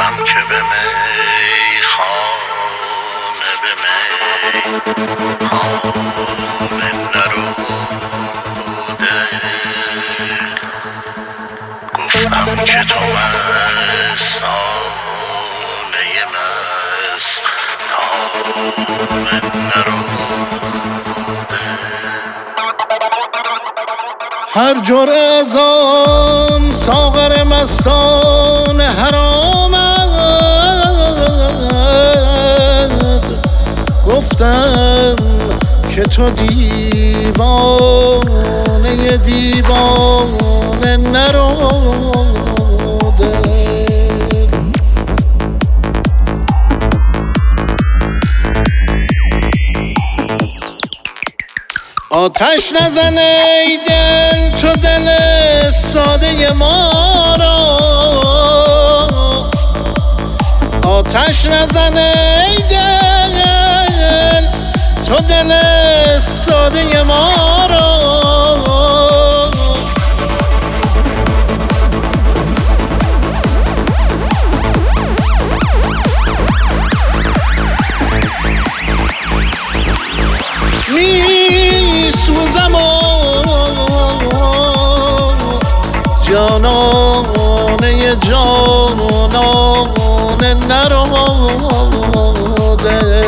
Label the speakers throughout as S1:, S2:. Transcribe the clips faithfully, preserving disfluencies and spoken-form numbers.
S1: گفتم که به می خانه به می خانه نروده، گفتم که تو مستانه مستانه نروده.
S2: هر جرعه از آن ساغر مستان حرام آمد، گفتم که تو دیوانه دیوانه نروده. آتش نزن ای دل تو دل ساده ما را، آتش نزن ای دل تو دل ساده ما را. می سوزم و جانانه جانانه نروده.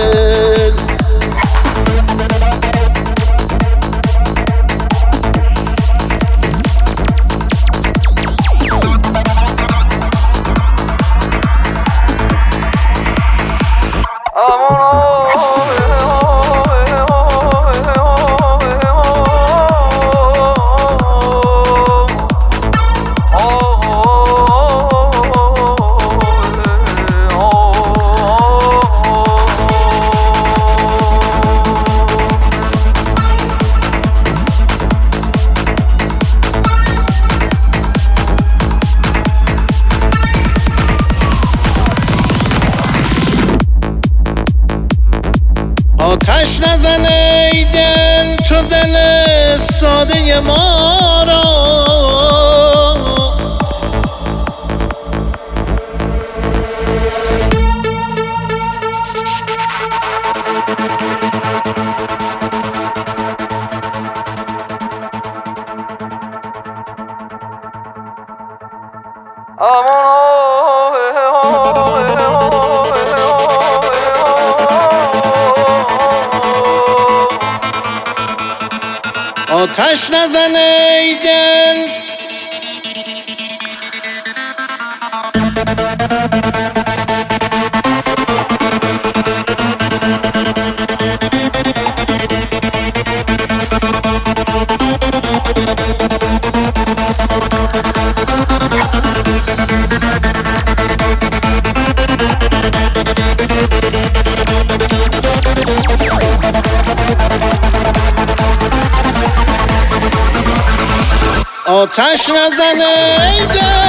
S2: آتش نزن ای دل تو دل ساده ما را، آتش نزن ای دل آتش نزن ای دل